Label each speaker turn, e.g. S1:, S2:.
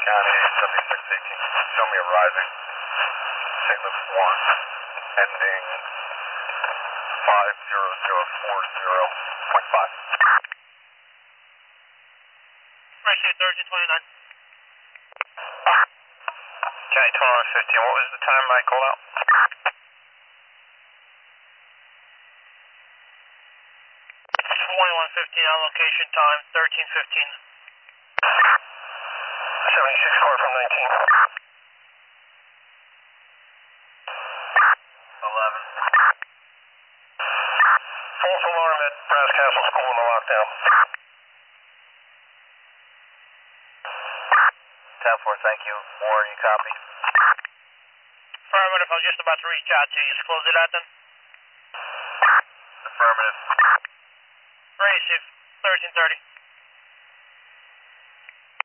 S1: County 7618. Show me arriving. St. Louis 1, ending 50040.5.
S2: Appreciate 1329.
S1: County 2115, what was the time I called out?
S2: 2115 on location, time 1315.
S1: 76 car from 19. 11. False alarm at Brass Castle School in the lockdown. 10-4, thank you. Warren, you copy?
S2: Affirmative, I was just about to reach out to you. Just close it out then?
S1: Affirmative.
S2: Receive 1330.